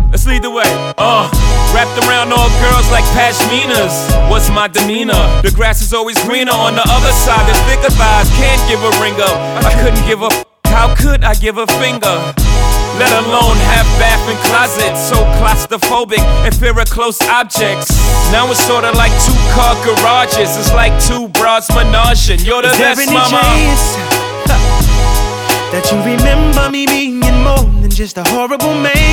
let's lead the way. Wrapped around all girls like pashminas. What's my demeanor? The grass is always greener on the other side. There's thicker thighs, can't give a ring up. I couldn't give a how could I give a finger? Let alone have bath and closet. So claustrophobic and fear of close objects. Now it's sorta like 2-car garages. It's like 2 broads menaging. You're the best, mama. That you remember me being more than just a horrible man.